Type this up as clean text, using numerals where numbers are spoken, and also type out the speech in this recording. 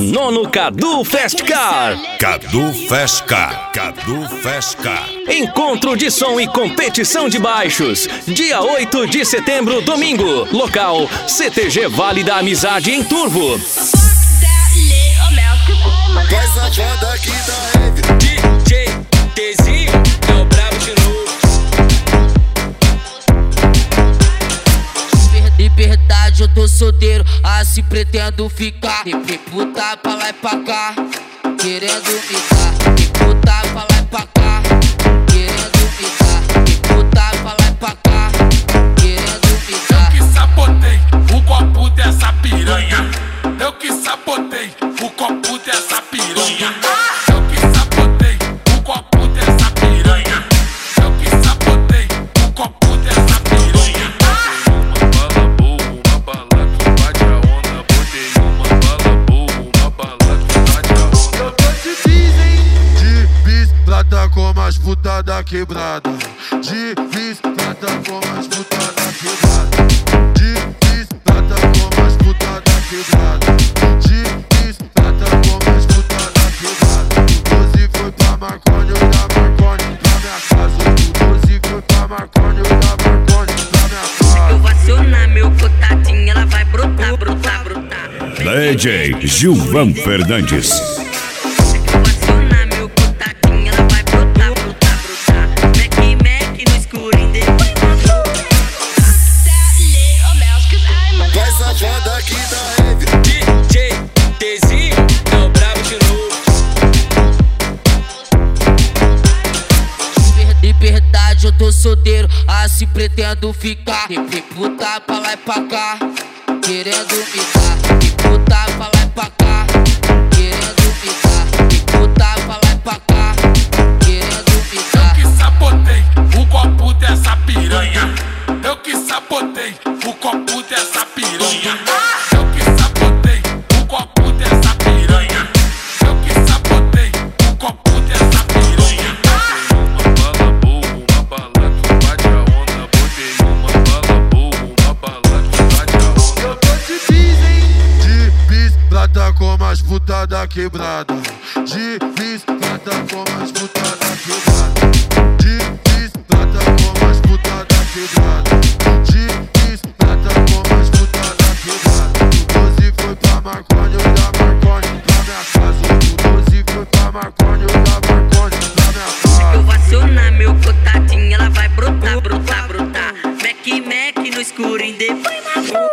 19º Cadu Fest Car. Cadu Fest Car. Cadu Fest Car. Encontro de som e competição de baixos. Dia 8 de setembro, domingo. Local: CTG Vale da Amizade em Turvo. Vai safada aqui da Heavy. DJ Tezinho é o brabo de novo. Liberdade, eu tô solteiro, assim pretendo ficar. Puta pra lá e pra cá, querendo me dar. Puta pra lá e pra cá, querendo me dar. Puta pra lá e pra cá, querendo me dar. Eu que sabotei o copo dessa piranha. Eu que sabotei o copo dessa piranha. Eu que sabotei o copo dessa piranha. Eu que sabotei o copo dessa piranha. Uma bala que bate a onda. Botei uma bala boa, uma bala que bate a onda. Eu tô de bis, hein? De bis, prata como as putas da quebrada. De bis, prata como as putas da quebrada. De bis, prata como as putas da quebrada. De bis, prata como as putas da quebrada. O 12 foi pra Marconi, eu da Marconi pra minha casa. O 12 foi pra Marconi, eu da Marconi pra minha casa. Eu vou acionar meu contatinho, ela vai brotar, brotar, brotar. DJ Gilvan Fernandes. Eu vou acionar meu contatinho, ela vai brotar, brotar, brotar. Mac no escurinho, depois Vai safada aqui da Heavy. DJ Tezinho é o brabo de novo. Liberdade, eu tô solteiro, assim pretendo ficar. Puta pra lá e pra cá, querendo me dar. Puta pra lá e pra cá, querendo me dar. Puta pra lá e pra cá, querendo me Eu dar. que sabotei o copo dessa piranha. Eu que sabotei o copo dessa piranha. Eu que sabotei o copo dessa piranha. Eu que sabotei o copo dessa piranha. Uma bala boa, uma bala que bate a onda. Botei uma bala boa, uma bala que bate a onda. Eu tô de bis, hein? De bis, prata como as putas da quebrada. De bis, prata como as putas da quebrada. De bis, prata como as putas da quebrada. De bis, prata como as putas da quebrada. O 12 foi pra Marconi, eu da Marconi pra minha casa. O 12 foi pra Marconi, eu da Marconi pra minha casa. Eu vou acionar meu contatinho, ela vai brotar, brotar, brotar. Mac no escurinho, depois